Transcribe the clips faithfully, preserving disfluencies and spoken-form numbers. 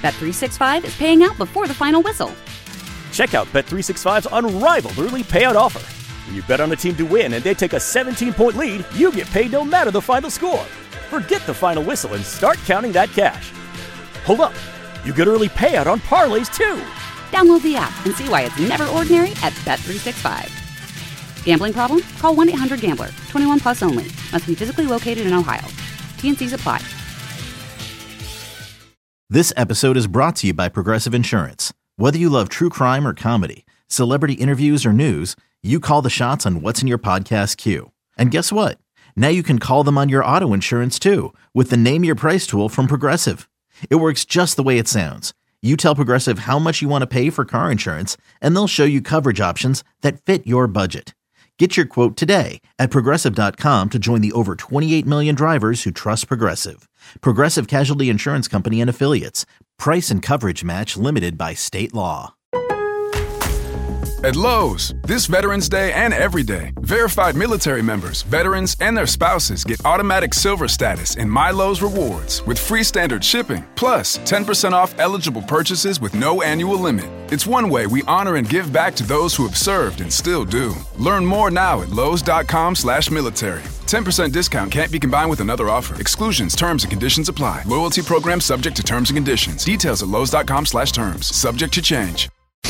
Bet three sixty-five is paying out before the final whistle. Check out Bet three sixty-five's unrivaled early payout offer. When you bet on a team to win and they take a seventeen-point lead, you get paid no matter the final score. Forget the final whistle and start counting that cash. Hold up. You get early payout on parlays, too. Download the app and see why it's never ordinary at Bet three sixty-five. Gambling problem? Call one eight hundred gambler. twenty-one plus only. Must be physically located in Ohio. T N Cs apply. This episode is brought to you by Progressive Insurance. Whether you love true crime or comedy, celebrity interviews or news, you call the shots on what's in your podcast queue. And guess what? Now you can call them on your auto insurance too with the Name Your Price tool from Progressive. It works just the way it sounds. You tell Progressive how much you want to pay for car insurance, and they'll show you coverage options that fit your budget. Get your quote today at Progressive dot com to join the over twenty-eight million drivers who trust Progressive. Progressive Casualty Insurance Company and Affiliates. Price and coverage match limited by state law. At Lowe's, this Veterans Day and every day, verified military members, veterans, and their spouses get automatic silver status in My Lowe's Rewards with free standard shipping, plus ten percent off eligible purchases with no annual limit. It's one way we honor and give back to those who have served and still do. Learn more now at Lowe's.com slash military. ten percent discount can't be combined with another offer. Exclusions, terms, and conditions apply. Loyalty program subject to terms and conditions. Details at Lowe's.com slash terms. Subject to change.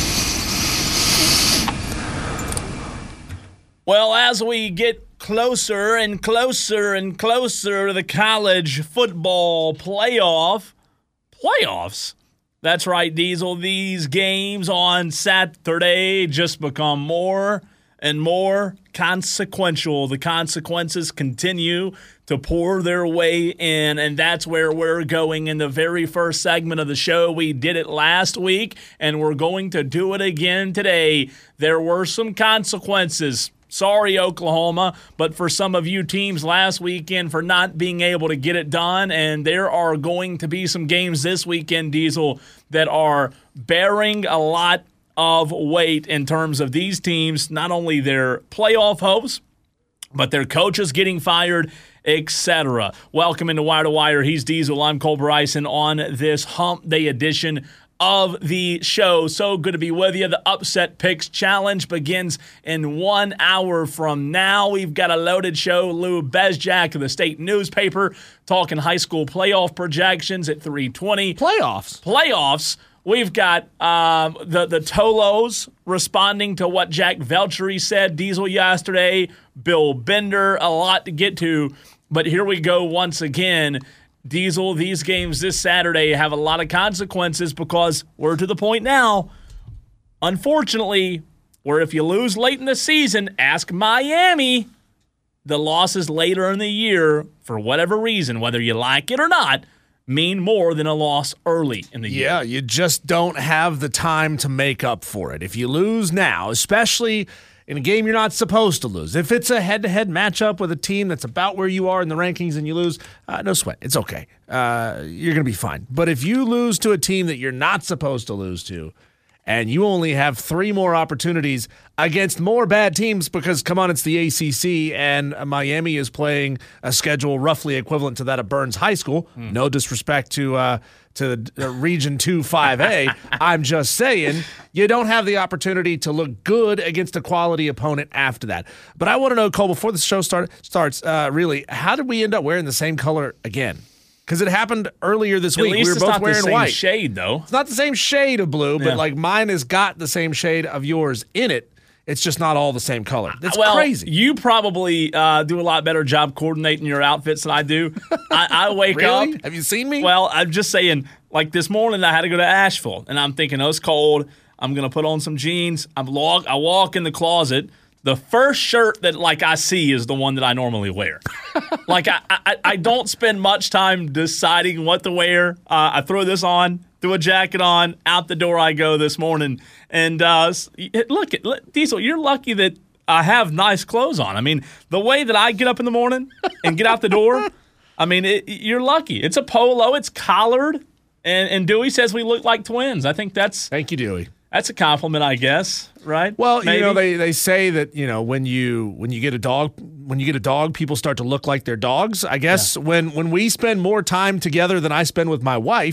Well, as we get closer and closer and closer to the college football playoff, playoffs, that's right, Diesel, these games on Saturday just become more and more consequential. The consequences continue to pour their way in, and that's where we're going in the very first segment of the show. We did it last week, and we're going to do it again today. There were some consequences. Sorry, Oklahoma, but for some of you teams last weekend for not being able to get it done, and there are going to be some games this weekend, Diesel, that are bearing a lot of weight in terms of these teams, not only their playoff hopes, but their coaches getting fired, et cetera. Welcome into Wire to Wire. He's Diesel. I'm Cole Bryson on this Hump Day edition of the show. So good to be with you. The Upset Picks Challenge begins in one hour from now. We've got a loaded show. Lou Bezjak of the State Newspaper talking high school playoff projections at three twenty. Playoffs. Playoffs. We've got um, the, the Tolos responding to what Jack Velchery said, Diesel, yesterday. Bill Bender, a lot to get to. But here we go once again. Diesel, these games this Saturday have a lot of consequences because we're to the point now, unfortunately, where if you lose late in the season, ask Miami, the losses later in the year, for whatever reason, whether you like it or not, mean more than a loss early in the year. Yeah, you just don't have the time to make up for it. If you lose now, especially in a game you're not supposed to lose. If it's a head-to-head matchup with a team that's about where you are in the rankings and you lose, uh, no sweat. It's okay. Uh, you're going to be fine. But if you lose to a team that you're not supposed to lose to, and you only have three more opportunities against more bad teams because, come on, it's the A C C, and Miami is playing a schedule roughly equivalent to that of Burns High School. Mm. No disrespect to uh, to uh, Region two five A. I'm just saying you don't have the opportunity to look good against a quality opponent after that. But I want to know, Cole, before the show start, starts, uh, really, how did we end up wearing the same color again? Because it happened earlier this At week. Least We were it's both not wearing the same white. Shade, though. It's not the same shade of blue, but Yeah. like mine has got the same shade of yours in it. It's just not all the same color. That's well, crazy. You probably uh, do a lot better job coordinating your outfits than I do. I, I wake Really? up. Have you seen me? Well, I'm just saying, like this morning I had to go to Asheville, and I'm thinking, oh, it's cold. I'm going to put on some jeans. I'm log- I walk in the closet. The first shirt that like I see is the one that I normally wear. like I, I, I don't spend much time deciding what to wear. Uh, I throw this on, threw a jacket on, out the door I go this morning. And uh, look, at Diesel, you're lucky that I have nice clothes on. I mean, the way that I get up in the morning and get out the door, I mean, it, you're lucky. It's a polo, it's collared, and, and Dewey says we look like twins. I think that's Thank you, Dewey. That's a compliment, I guess, right? Well, Maybe. you know, they, they say that, you know, when you when you get a dog, when you get a dog, people start to look like their dogs. I guess yeah. when when we spend more time together than I spend with my wife,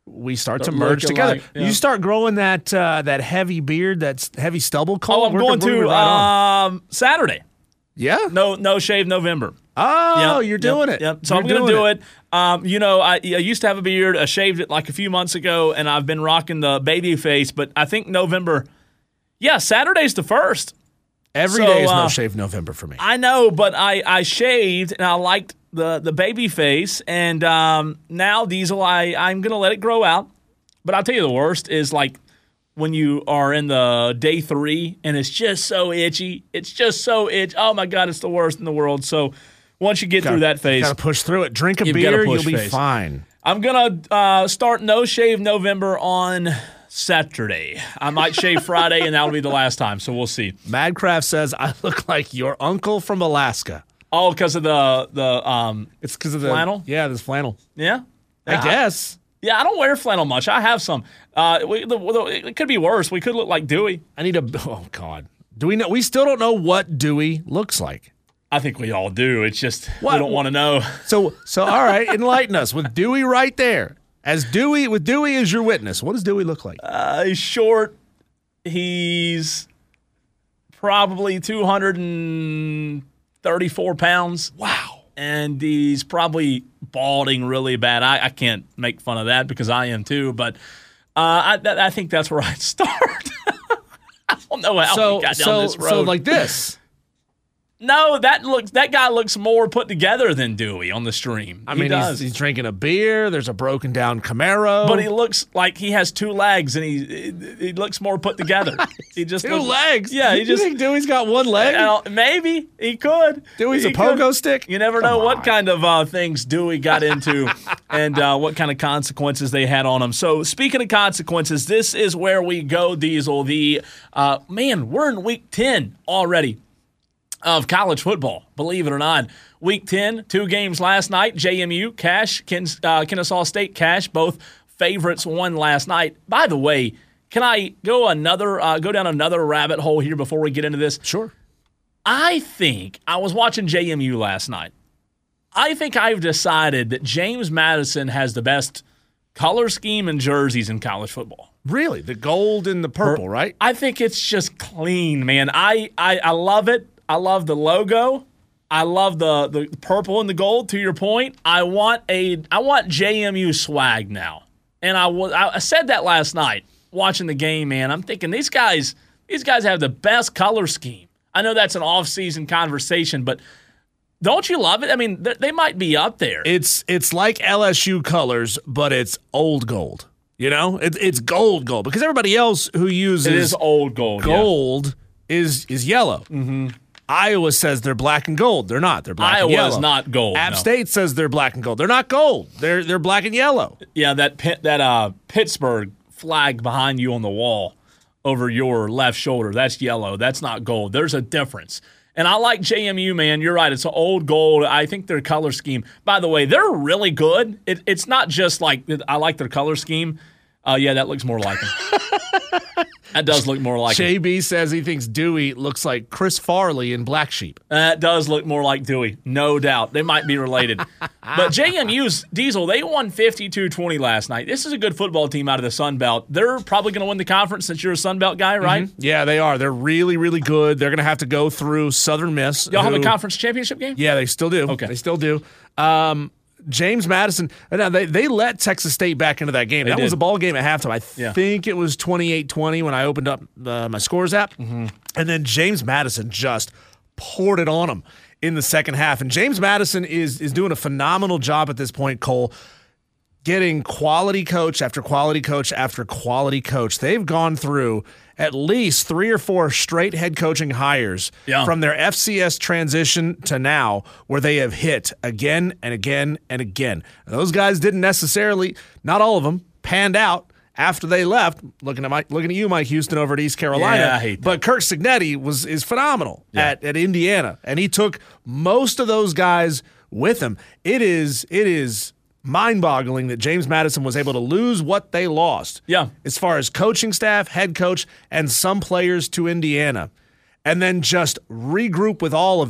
we start to Start merge looking together. like- yeah. You start growing that uh, that heavy beard, that heavy stubble coat. Oh, I'm We're- going we're to right on. um, Saturday. yeah. No, no shave November. Oh, Yep, you're doing yep, it. Yep. So You're I'm going to doing do it. Um, you know, I, I used to have a beard. I shaved it like a few months ago, and I've been rocking the baby face. But I think November, yeah, Saturday's the first. Every So, day is no uh, shave November for me. I know, but I, I shaved, and I liked the, the baby face. And um, now, Diesel, I, I'm going to let it grow out. But I'll tell you the worst is like when you are in the day three, and it's just so itchy. It's just so itchy. Oh, my God, it's the worst in the world. So once you get through that phase, Got to push through it. Drink a You've gotta beer, push you'll be face. fine. I'm going to uh, start No Shave November on Saturday. I might shave Friday, and that'll be the last time, so we'll see. Madcraft says, I look like your uncle from Alaska. Oh, because of the, the um, It's because of the Flannel? Yeah, this flannel. yeah? I Yeah, guess. Yeah, I don't wear flannel much. I have some. Uh, we, the, the, it could be worse. We could look like Dewey. I need a. Oh God. Do we know? We still don't know what Dewey looks like. I think we all do. It's just What? we don't want to know. So, so all right, enlighten us with Dewey right there. As Dewey, with Dewey as your witness, what does Dewey look like? Uh, he's short. He's probably two hundred thirty-four pounds. Wow. And he's probably balding really bad. I, I can't make fun of that because I am too, but uh, I, I think that's where I'd start. I don't know how So, we got down so, this road. so like this. no, that looks that guy looks more put together than Dewey on the stream. I he mean, does. he's, he's drinking a beer. There's a broken down Camaro. but he looks like he has two legs, and he he looks more put together. He just two looks- legs. Yeah, he you just think Dewey's got one leg? Uh, maybe he could. Dewey's He a pogo could. stick? You never Come know what on. kind of uh, things Dewey got into and uh, what kind of consequences they had on him. So speaking of consequences, this is where we go, Diesel. The uh, man, we're in week ten already of college football, believe it or not. Week ten, two games last night. J M U, Cash, Ken, uh, Kennesaw State, Cash, both favorites won last night. By the way, can I go another uh, go down another rabbit hole here before we get into this? Sure. I think I was watching J M U last night. I think I've decided that James Madison has the best color scheme and jerseys in college football. Really? The gold and the purple, right? I think it's just clean, man. I, I, I love it. I love the logo. I love the, the purple and the gold, to your point. I want a I want J M U swag now. And I was I said that last night watching the game, man. I'm thinking these guys these guys have the best color scheme. I know that's an off-season conversation, but don't you love it? I mean, they might be up there. It's it's like L S U colors, but it's old gold. You know, it, it's gold gold because everybody else who uses It is old gold. yeah. gold is is yellow. Mm-hmm. Iowa says they're black and gold. They're not. They're black Iowa and yellow. is not gold. App no. State says they're black and gold. They're not gold. They're they're black and yellow. Yeah, that Pitt, that uh, Pittsburgh flag behind you on the wall over your left shoulder, that's yellow. That's not gold. There's a difference. And I like J M U, man. You're right. It's an old gold. I think their color scheme, by the way, they're really good. It, it's not just like I like their color scheme. Uh, yeah, that looks more like them. That does look more like J him. B says he thinks Dewey looks like Chris Farley in Black Sheep. That does look more like Dewey, no doubt. They might be related. But J M U's Diesel, they won fifty-two twenty last night. This is a good football team out of the Sun Belt. They're probably going to win the conference since you're a Sun Belt guy, right? Mm-hmm. Yeah, they are. They're really, really good. They're going to have to go through Southern Miss. Y'all have a who- conference championship game? Yeah, they still do. Okay. They still do. Um, James Madison, no, they, they let Texas State back into that game. They that was did. a ball game at halftime. I Yeah. think it was twenty-eight twenty when I opened up uh, my scores app. Mm-hmm. And then James Madison just poured it on them in the second half. And James Madison is is doing a phenomenal job at this point, Cole, getting quality coach after quality coach after quality coach. They've gone through at least three or four straight head coaching hires Yeah. from their F C S transition to now, where they have hit again and again and again. And those guys didn't necessarily, not all of them, panned out after they left. Looking at Mike, looking at you, Mike Houston, over at East Carolina. Yeah, I hate that. But Kirk Cignetti was is phenomenal Yeah. at, at Indiana, and he took most of those guys with him. It is it is mind-boggling that James Madison was able to lose what they lost. Yeah. As far as coaching staff, head coach, and some players to Indiana, and then just regroup with all of it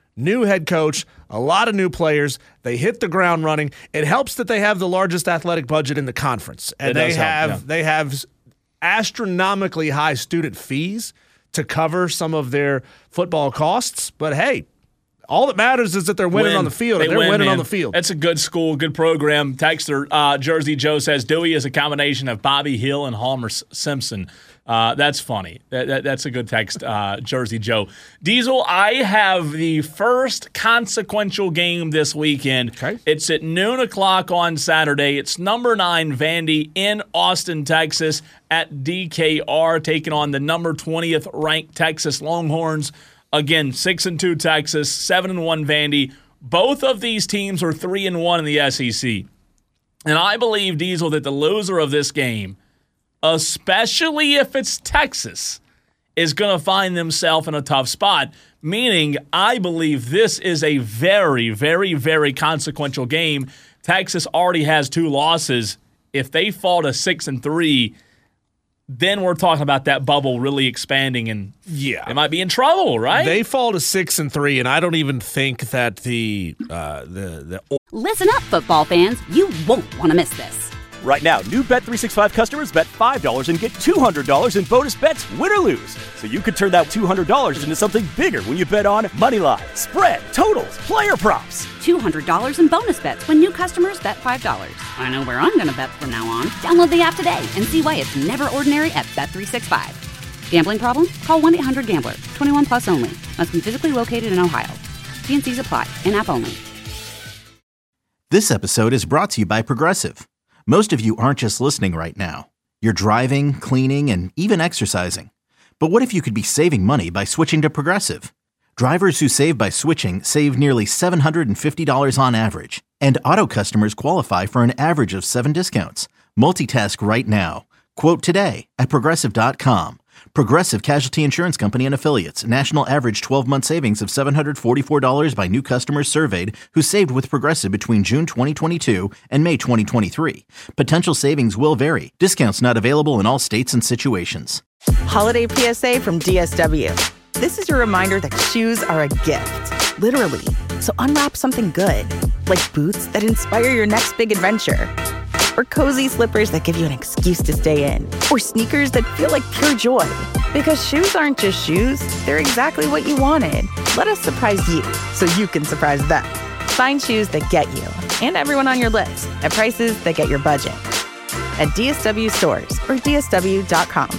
new head coach, a lot of new players. They hit the ground running. It helps that they have the largest athletic budget in the conference, and they have help, yeah. they have astronomically high student fees to cover some of their football costs. But hey, all that matters is that they're winning win. on the field. They and they're win, winning man. on the field. That's a good school, good program. Texter uh, Jersey Joe says Dewey is a combination of Bobby Hill and Homer S- Simpson. Uh, that's funny. That, that, that's a good text, uh, Jersey Joe. Diesel, I have the first consequential game this weekend. Okay. It's at noon o'clock on Saturday. It's number nine Vandy in Austin, Texas at D K R, taking on the number twentieth ranked Texas Longhorns. Again, six and two Texas, seven and one Vandy. Both of these teams are three and one in the S E C. And I believe, Diesel, that the loser of this game, especially if it's Texas, is going to find themselves in a tough spot. Meaning, I believe this is a very, very, very consequential game. Texas already has two losses. If they fall to six and three, then we're talking about that bubble really expanding, and yeah, they might be in trouble, right? They fall to six and three, and I don't even think that the uh, the the. Listen up, football fans. You won't want to miss this. Right now, new Bet three sixty-five customers bet five dollars and get two hundred dollars in bonus bets, win or lose. So you could turn that two hundred dollars into something bigger when you bet on moneyline, spread, totals, player props. two hundred dollars in bonus bets when new customers bet five dollars. I know where I'm going to bet from now on. Download the app today and see why it's never ordinary at Bet three sixty-five. Gambling problem? Call one eight hundred gambler. twenty-one plus only. Must be physically located in Ohio. T and C's apply. In-app only. This episode is brought to you by Progressive. Most of you aren't just listening right now. You're driving, cleaning, and even exercising. But what if you could be saving money by switching to Progressive? Drivers who save by switching save nearly seven hundred fifty dollars on average. And auto customers qualify for an average of seven discounts. Multitask right now. Quote today at Progressive dot com. Progressive Casualty Insurance Company and Affiliates. National average twelve-month savings of seven hundred forty-four dollars by new customers surveyed who saved with Progressive between June twenty twenty-two and May twenty twenty-three. Potential savings will vary. Discounts not available in all states and situations. Holiday P S A from D S W. This is your reminder that shoes are a gift, literally. So unwrap something good, like boots that inspire your next big adventure. Or cozy slippers that give you an excuse to stay in. Or sneakers that feel like pure joy. Because shoes aren't just shoes, they're exactly what you wanted. Let us surprise you, so you can surprise them. Find shoes that get you, and everyone on your list, at prices that get your budget. At D S W stores, or D S W dot com.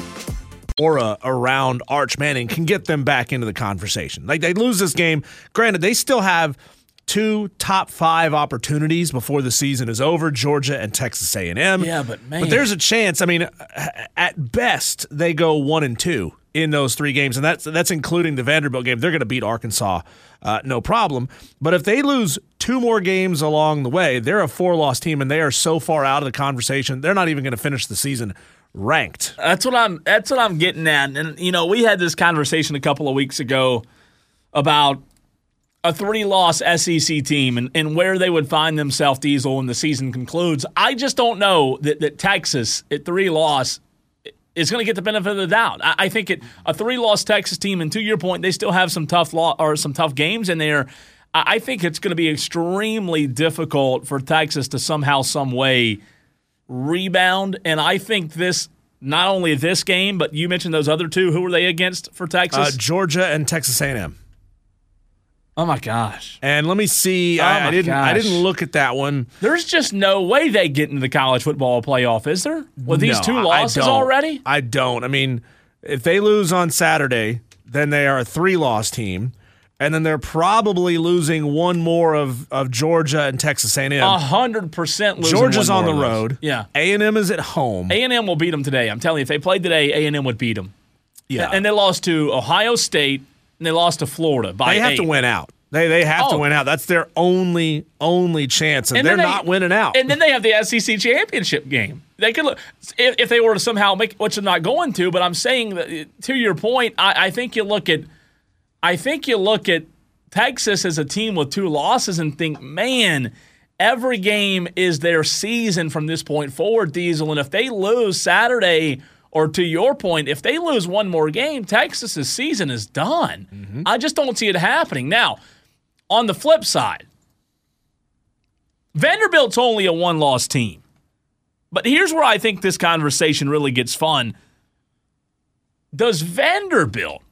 Aura around Arch Manning can get them back into the conversation. Like, they lose this game. Granted, they still have two top five opportunities before the season is over, Georgia and Texas A and M. Yeah, but man. But there's a chance. I mean, at best, they go one and two in those three games, and that's that's including the Vanderbilt game. They're going to beat Arkansas, uh, no problem. But if they lose two more games along the way, they're a four-loss team, and they are so far out of the conversation, they're not even going to finish the season ranked. That's what I'm. That's what I'm getting at. And you know, we had this conversation a couple of weeks ago about a three-loss S E C team and, and where they would find themselves, Diesel, when the season concludes. I just don't know that, that Texas at three-loss is going to get the benefit of the doubt. I, I think it, a three-loss Texas team, and to your point, they still have some tough law, or some tough games in there. I, I think it's going to be extremely difficult for Texas to somehow, some way rebound. And I think this, not only this game, but you mentioned those other two. Who were they against for Texas? Uh, Georgia and Texas A and M. Oh my gosh! And let me see. Oh I, my I didn't. gosh. I didn't look at that one. There's just no way they get into the college football playoff, is there? With these No, two I losses don't. already? I don't. I mean, if they lose on Saturday, then they are a three-loss team, and then they're probably losing one more of, of Georgia and Texas A and M. A hundred percent losing. Georgia's one on the more of those. road. Yeah. A and M is at home. A and M will beat them today. I'm telling you, if they played today, A and M would beat them. Yeah. And they lost to Ohio State, and they lost to Florida by They have eight. to win out. They they have Oh. to win out. That's their only only chance, and, And they're then they- not winning out. And then they have the S E C championship game. They could look if, if they were to somehow make, which they're not going to. But I'm saying that, to your point, I, I think you look at, I think you look at Texas as a team with two losses and think, man, every game is their season from this point forward, Diesel. And if they lose Saturday, or to your point, if they lose one more game, Texas's season is done. Mm-hmm. I just don't see it happening now. On the flip side, Vanderbilt's only a one-loss team. But here's where I think this conversation really gets fun. Does Vanderbilt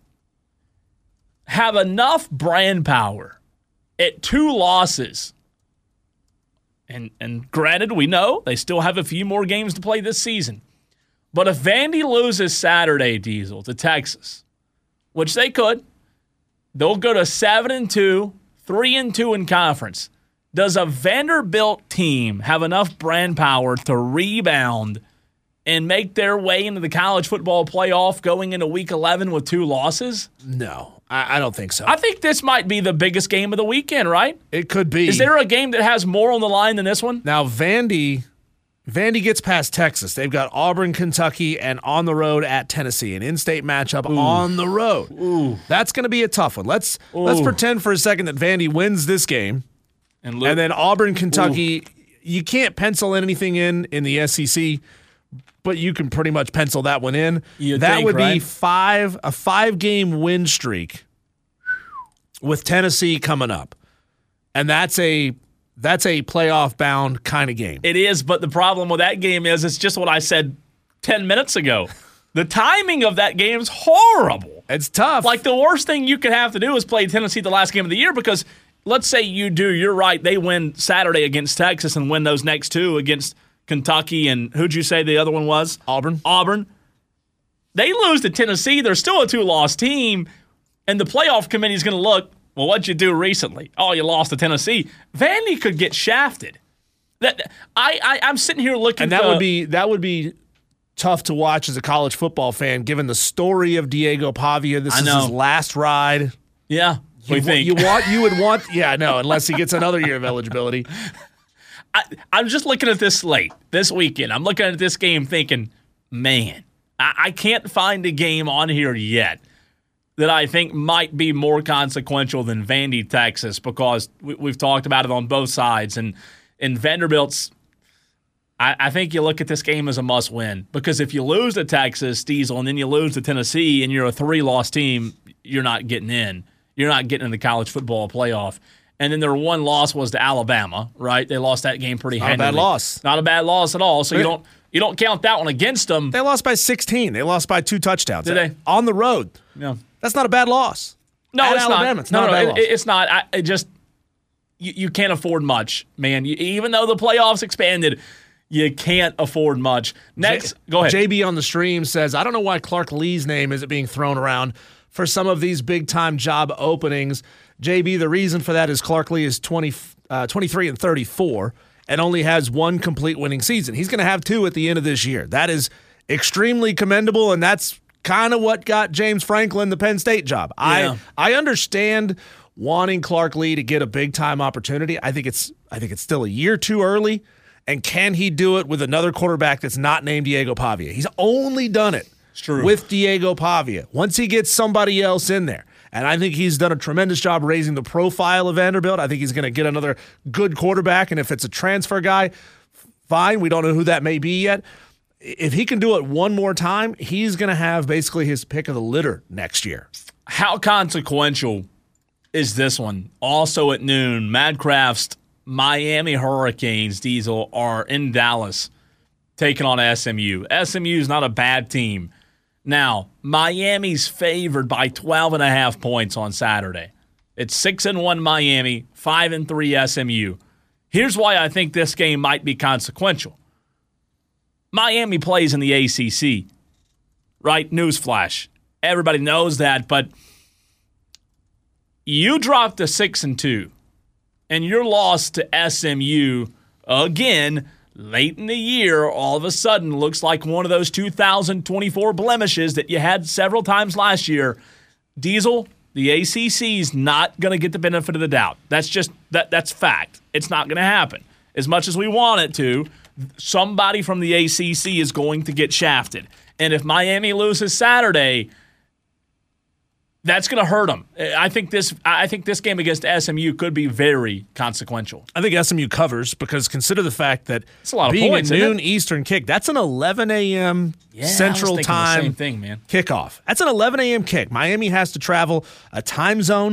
have enough brand power at two losses? And, and granted, we know they still have a few more games to play this season. But if Vandy loses Saturday, Diesel, to Texas, which they could, they'll go to seven and two, three and two in conference. Does a Vanderbilt team have enough brand power to rebound and make their way into the college football playoff going into week eleven with two losses? No, I, I don't think so. I think this might be the biggest game of the weekend, right? It could be. Is there a game that has more on the line than this one? Now, Vandy, Vandy gets past Texas. They've got Auburn, Kentucky, and on the road at Tennessee, an in-state matchup Ooh. on the road. Ooh. That's going to be a tough one. Let's Ooh. let's pretend for a second that Vandy wins this game. And, Luke, and then Auburn, Kentucky, Ooh. you can't pencil anything in in the S E C, but you can pretty much pencil that one in. You'd that think, would right? be five a five-game win streak with Tennessee coming up. And that's a that's a playoff-bound kind of game. It is, but the problem with that game is it's just what I said ten minutes ago. The timing of that game is horrible. It's tough. Like, the worst thing you could have to do is play Tennessee the last game of the year because – let's say you do. You're right. They win Saturday against Texas and win those next two against Kentucky and who'd you say the other one was? Auburn. Auburn. They lose to Tennessee. They're still a two-loss team, and the playoff committee is going to look, well, what'd you do recently? Oh, you lost to Tennessee. Vandy could get shafted. That I, I I'm sitting here looking, and that to, would be that would be tough to watch as a college football fan, given the story of Diego Pavia. This I is know. his last ride. Yeah. You, we think. you want you would want yeah no unless he gets another year of eligibility. I, I'm just looking at this slate this weekend. I'm looking at this game thinking, man, I, I can't find a game on here yet that I think might be more consequential than Vandy, Texas, because we, we've talked about it on both sides. And in Vanderbilt's, I, I think you look at this game as a must-win because if you lose to Texas, Diesel, and then you lose to Tennessee and you're a three-loss team, you're not getting in. You're not getting in the college football playoff. And then their one loss was to Alabama, right? They lost that game pretty Not handily. a bad loss. Not a bad loss at all. So you don't you don't count that one against them. They lost by sixteen. They lost by two touchdowns. Did they? On the road. No. That's not a bad loss. No, At it's Alabama, not. It's no, not no, a bad it, loss. it's not. I it just you, you can't afford much, man. You, even though the playoffs expanded, you can't afford much. Next, J- go ahead. J B on the stream says, I don't know why Clark Lee's name isn't being thrown around for some of these big-time job openings. J B, the reason for that is Clark Lee is twenty, uh, twenty-three and thirty-four and only has one complete winning season. He's going to have two at the end of this year. That is extremely commendable, and that's kind of what got James Franklin the Penn State job. Yeah. I I understand wanting Clark Lee to get a big-time opportunity. I think it's I think it's still a year too early, and can he do it with another quarterback that's not named Diego Pavia? He's only done it true. with Diego Pavia. Once he gets somebody else in there, and I think he's done a tremendous job raising the profile of Vanderbilt. I think he's going to get another good quarterback, and if it's a transfer guy, fine. We don't know who that may be yet. If he can do it one more time, he's going to have basically his pick of the litter next year. How consequential is this one? Also at noon, Madcraft's Miami Hurricanes, Diesel, are in Dallas taking on S M U. S M U is not a bad team. Now, Miami's favored by twelve and a half points on Saturday. It's six and one Miami, five and three S M U. Here's why I think this game might be consequential. Miami plays in the A C C, right? Newsflash. Everybody knows that, but you dropped to six and two, and you're lost to S M U again. Late in the year, all of a sudden, looks like one of those two thousand twenty-four blemishes that you had several times last year. Diesel, the A C C is not going to get the benefit of the doubt. That's just that. That's fact. It's not going to happen. As much as we want it to, somebody from the A C C is going to get shafted. And if Miami loses Saturday, that's going to hurt them. I think this. I think this game against S M U could be very consequential. I think S M U covers because consider the fact that it's a lot of being points, a isn't noon it? Eastern kick, that's an eleven a.m. Yeah, Central I was thinking Time the same thing, man. kickoff. That's an eleven a.m. kick. Miami has to travel a time zone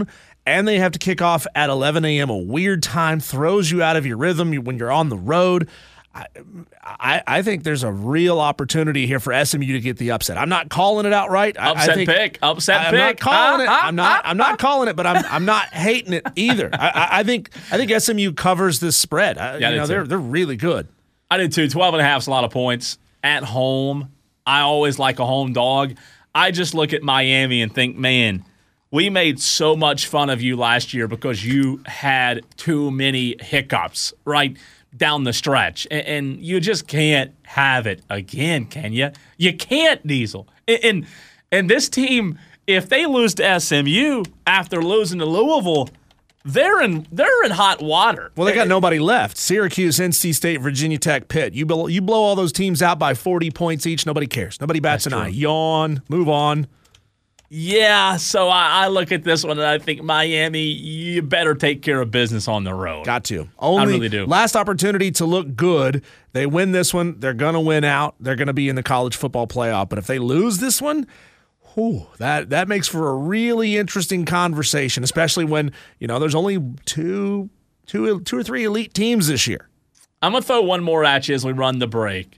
and they have to kick off at eleven a.m., a weird time, throws you out of your rhythm when you're on the road. I, I, I think there's a real opportunity here for S M U to get the upset. I'm not calling it outright. I, upset I think, pick. Upset I'm pick. not calling ah, it. Ah, I'm not. ah, I'm not ah. calling it, but I'm. I'm not hating it either. I, I, I think. I think S M U covers this spread. I, Yeah, you know, too. they're they're really good. I did too. twelve and a half is a lot of points. At home, I always like a home dog. I just look at Miami and think, man, we made so much fun of you last year because you had too many hiccups, right, down the stretch. And, and you just can't have it again, can you? You can't, Diesel. And, and, and this team, if they lose to S M U after losing to Louisville, They're in they're in hot water. Well, they got nobody left. Syracuse, N C State, Virginia Tech, Pitt. You blow, you blow all those teams out by forty points each. Nobody cares. Nobody bats That's an true. eye. Yawn. Move on. Yeah, so I, I look at this one and I think Miami, you better take care of business on the road. Got to. Only really do. Last opportunity to look good. They win this one. They're going to win out. They're going to be in the college football playoff. But if they lose this one, whew, that that makes for a really interesting conversation, especially when, you know, there's only two, two, two or three elite teams this year. I'm going to throw one more at you as we run the break.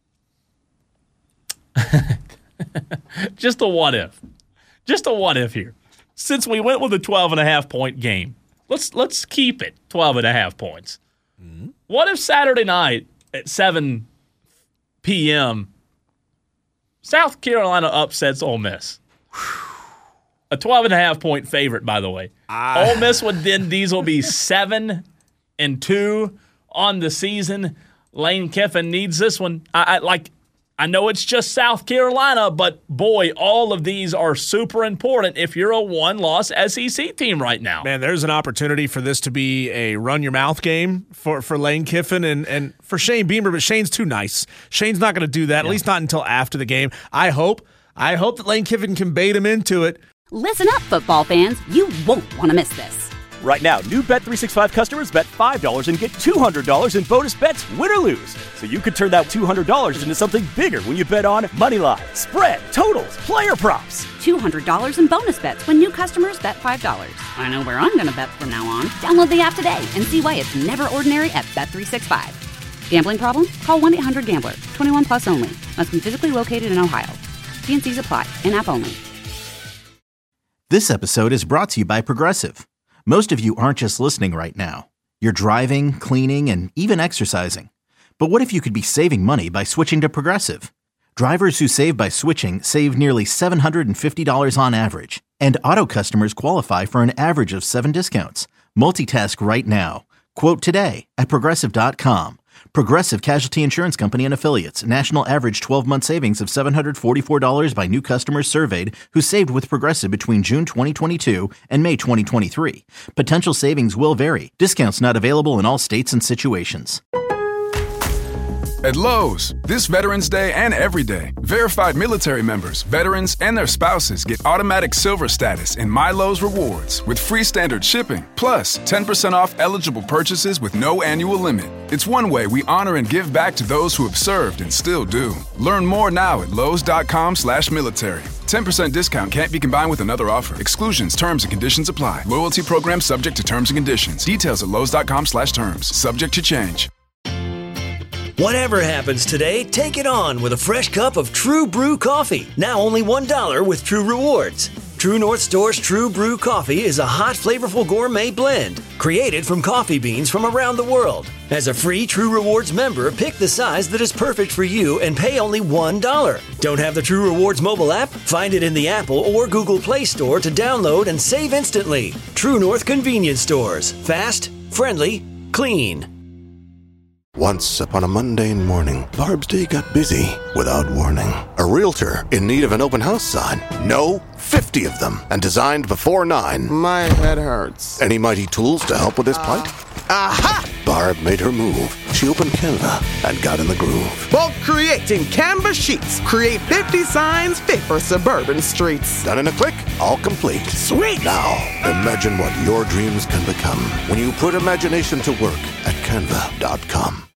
Just a what if. Just a what if here. Since we went with a twelve and a half point game, let's let's keep it twelve and a half points. Mm-hmm. What if Saturday night at seven p.m. South Carolina upsets Ole Miss? A twelve and a half point favorite, by the way. I... Ole Miss would then Diesel be seven and two on the season. Lane Kiffin needs this one. I, I like. I know it's just South Carolina, but boy, all of these are super important if you're a one-loss S E C team right now. Man, there's an opportunity for this to be a run-your-mouth game for, for Lane Kiffin and, and for Shane Beamer, but Shane's too nice. Shane's not going to do that, yeah. At least not until after the game. I hope, I hope that Lane Kiffin can bait him into it. Listen up, football fans. You won't want to miss this. Right now, new Bet three sixty-five customers bet five dollars and get two hundred dollars in bonus bets, win or lose. So you could turn that two hundred dollars into something bigger when you bet on money line, spread, totals, player props. two hundred dollars in bonus bets when new customers bet five dollars. I know where I'm going to bet from now on. Download the app today and see why it's never ordinary at Bet three sixty-five. Gambling problem? Call one eight hundred gambler. twenty-one plus only. Must be physically located in Ohio. T and C's apply. In-app only. This episode is brought to you by Progressive. Most of you aren't just listening right now. You're driving, cleaning, and even exercising. But what if you could be saving money by switching to Progressive? Drivers who save by switching save nearly seven hundred fifty dollars on average. And auto customers qualify for an average of seven discounts. Multitask right now. Quote today at Progressive dot com. Progressive Casualty Insurance Company and Affiliates. National average twelve-month savings of seven hundred forty-four dollars by new customers surveyed who saved with Progressive between June twenty twenty-two and May twenty twenty-three. Potential savings will vary. Discounts not available in all states and situations. At Lowe's, this Veterans Day and every day, verified military members, veterans, and their spouses get automatic silver status in My Lowe's Rewards with free standard shipping, plus ten percent off eligible purchases with no annual limit. It's one way we honor and give back to those who have served and still do. Learn more now at Lowe's.com slash military. ten percent discount can't be combined with another offer. Exclusions, terms, and conditions apply. Loyalty program subject to terms and conditions. Details at Lowe's.com slash terms. Subject to change. Whatever happens today, take it on with a fresh cup of True Brew coffee. Now only one dollar with True Rewards. True North Store's True Brew coffee is a hot, flavorful gourmet blend created from coffee beans from around the world. As a free True Rewards member, pick the size that is perfect for you and pay only one dollar. Don't have the True Rewards mobile app? Find it in the Apple or Google Play Store to download and save instantly. True North Convenience Stores. Fast, friendly, clean. Once upon a mundane morning, Barb's day got busy without warning. A realtor in need of an open house sign. No, fifty of them, and designed before nine. My head hurts. Any mighty tools to help with this plight? Aha! Barb made her move. She opened Canva and got in the groove. Bulk creating Canva sheets. Create fifty signs fit for suburban streets. Done in a click, all complete. Sweet! Now, imagine what your dreams can become when you put imagination to work at Canva dot com.